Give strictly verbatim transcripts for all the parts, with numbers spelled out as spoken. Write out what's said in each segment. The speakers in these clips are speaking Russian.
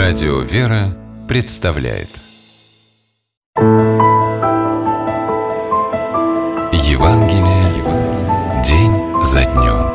Радио «Вера» представляет Евангелие день за днем.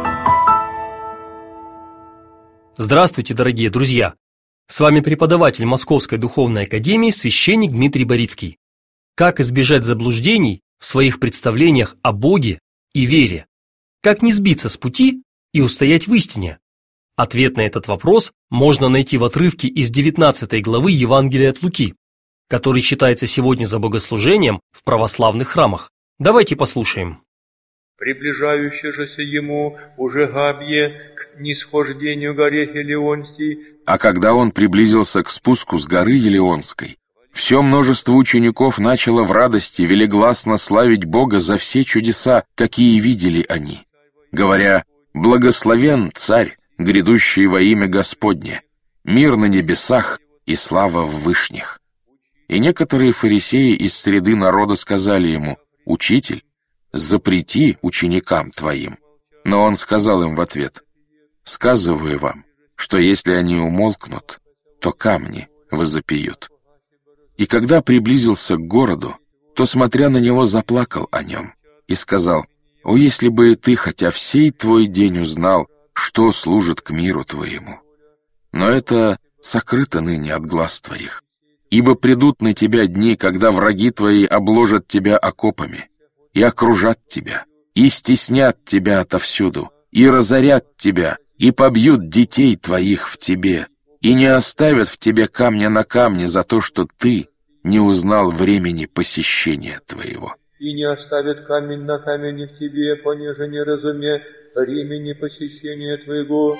Здравствуйте, дорогие друзья! С вами преподаватель Московской духовной академии священник Дмитрий Борицкий. Как избежать заблуждений в своих представлениях о Боге и вере? Как не сбиться с пути и устоять в истине? Ответ на этот вопрос можно найти в отрывке из девятнадцатой главы Евангелия от Луки, который читается сегодня за богослужением в православных храмах. Давайте послушаем. Приближающийся ему уже Габье к нисхождению горы Елеонской. А когда он приблизился к спуску с горы Елеонской, все множество учеников начало в радости велигласно славить Бога за все чудеса, какие видели они, говоря: «Благословен Царь, грядущий во имя Господне, мир на небесах и слава в вышних». И некоторые фарисеи из среды народа сказали ему: «Учитель, запрети ученикам твоим». Но он сказал им в ответ: «Сказываю вам, что если они умолкнут, то камни возопьют». И когда приблизился к городу, то, смотря на него, заплакал о нем и сказал: «О, если бы ты хотя всей твой день узнал, что служит к миру твоему! Но это сокрыто ныне от глаз твоих. Ибо придут на тебя дни, когда враги твои обложат тебя окопами, и окружат тебя, и стеснят тебя отовсюду, и разорят тебя, и побьют детей твоих в тебе, и не оставят в тебе камня на камне за то, что ты не узнал времени посещения твоего». И не оставят камень на камень в тебе, понеже не разуме времени посещения твоего.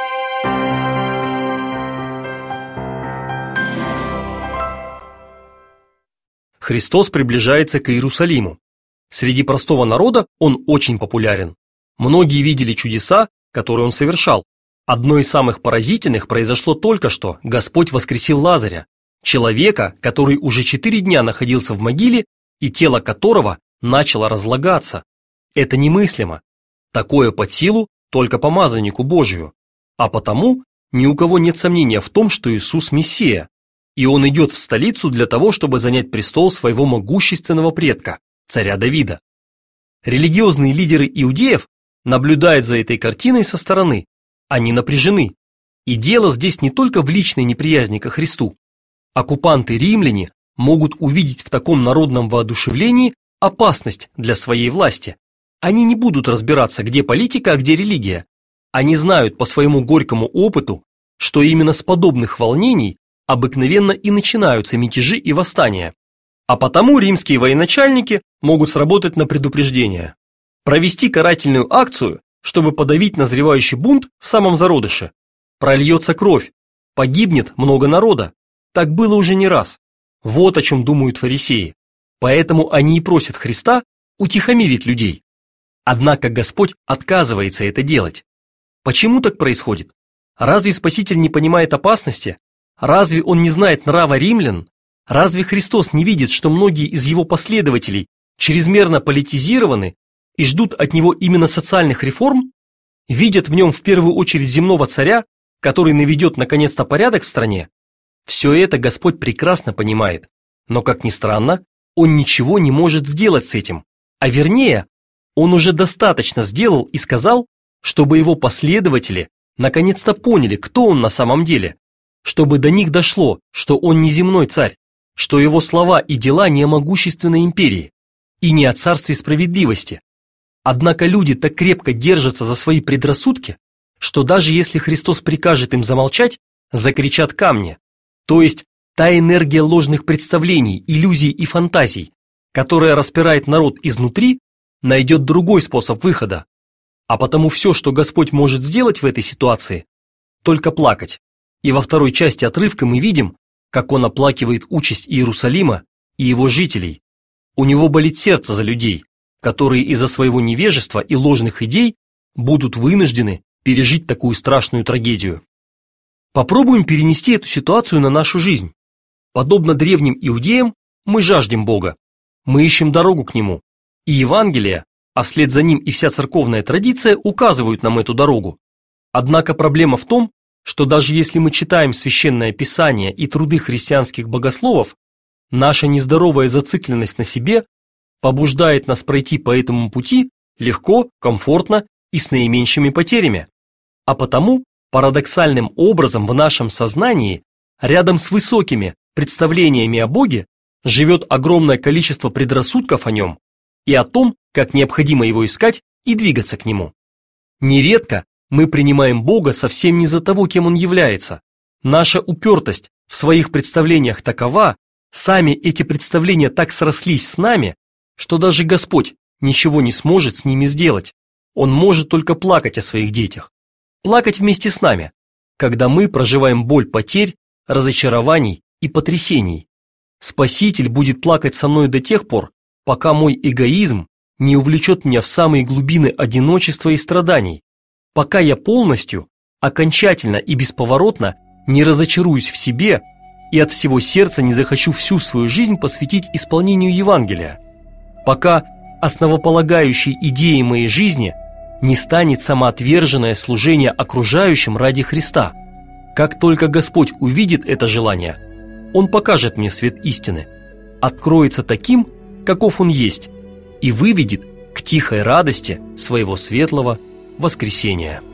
Христос приближается к Иерусалиму. Среди простого народа он очень популярен. Многие видели чудеса, которые он совершал. Одно из самых поразительных произошло только что. Господь воскресил Лазаря, человека, который уже четыре дня находился в могиле и тело которого начало разлагаться. Это немыслимо. Такое под силу только помазаннику Божию. А потому ни у кого нет сомнения в том, что Иисус Мессия, и Он идет в столицу для того, чтобы занять престол своего могущественного предка, царя Давида. Религиозные лидеры иудеев наблюдают за этой картиной со стороны. Они напряжены. И дело здесь не только в личной неприязни ко Христу. Оккупанты-римляне могут увидеть в таком народном воодушевлении опасность для своей власти. Они не будут разбираться, где политика, а где религия. Они знают по своему горькому опыту, что именно с подобных волнений обыкновенно и начинаются мятежи и восстания. А потому римские военачальники могут сработать на предупреждение. Провести карательную акцию, чтобы подавить назревающий бунт в самом зародыше. Прольется кровь, погибнет много народа. Так было уже не раз. Вот о чем думают фарисеи. Поэтому они и просят Христа утихомирить людей. Однако Господь отказывается это делать. Почему так происходит? Разве Спаситель не понимает опасности? Разве Он не знает нрава римлян? Разве Христос не видит, что многие из Его последователей чрезмерно политизированы и ждут от Него именно социальных реформ? Видят в Нем в первую очередь земного царя, который наведет наконец-то порядок в стране? Все это Господь прекрасно понимает. Но, как ни странно, Он ничего не может сделать с этим. А вернее, Он уже достаточно сделал и сказал, чтобы Его последователи наконец-то поняли, кто Он на самом деле. Чтобы до них дошло, что Он не земной царь, что Его слова и дела не о могущественной империи и не о царстве справедливости. Однако люди так крепко держатся за свои предрассудки, что даже если Христос прикажет им замолчать, закричат камни. То есть та энергия ложных представлений, иллюзий и фантазий, которая распирает народ изнутри, найдет другой способ выхода. А потому все, что Господь может сделать в этой ситуации, только плакать. И во второй части отрывка мы видим, как Он оплакивает участь Иерусалима и его жителей. У Него болит сердце за людей, которые из-за своего невежества и ложных идей будут вынуждены пережить такую страшную трагедию. Попробуем перенести эту ситуацию на нашу жизнь. Подобно древним иудеям, мы жаждем Бога. Мы ищем дорогу к Нему. И Евангелие, а вслед за ним и вся церковная традиция указывают нам эту дорогу. Однако проблема в том, что даже если мы читаем Священное Писание и труды христианских богословов, наша нездоровая зацикленность на себе побуждает нас пройти по этому пути легко, комфортно и с наименьшими потерями. А потому, парадоксальным образом в нашем сознании, рядом с высокими представлениями о Боге, живет огромное количество предрассудков о нем и о том, как необходимо его искать и двигаться к нему. Нередко мы принимаем Бога совсем не за того, кем Он является. Наша упертость в своих представлениях такова, сами эти представления так срослись с нами, что даже Господь ничего не сможет с ними сделать. Он может только плакать о своих детях. Плакать вместе с нами, когда мы проживаем боль потерь, разочарований и потрясений. Спаситель будет плакать со мной до тех пор, пока мой эгоизм не увлечет меня в самые глубины одиночества и страданий, пока я полностью, окончательно и бесповоротно не разочаруюсь в себе и от всего сердца не захочу всю свою жизнь посвятить исполнению Евангелия, пока основополагающей идеей моей жизни не станет самоотверженное служение окружающим ради Христа. Как только Господь увидит это желание, Он покажет мне свет истины, откроется таким, каков Он есть, и выведет к тихой радости своего светлого воскресения.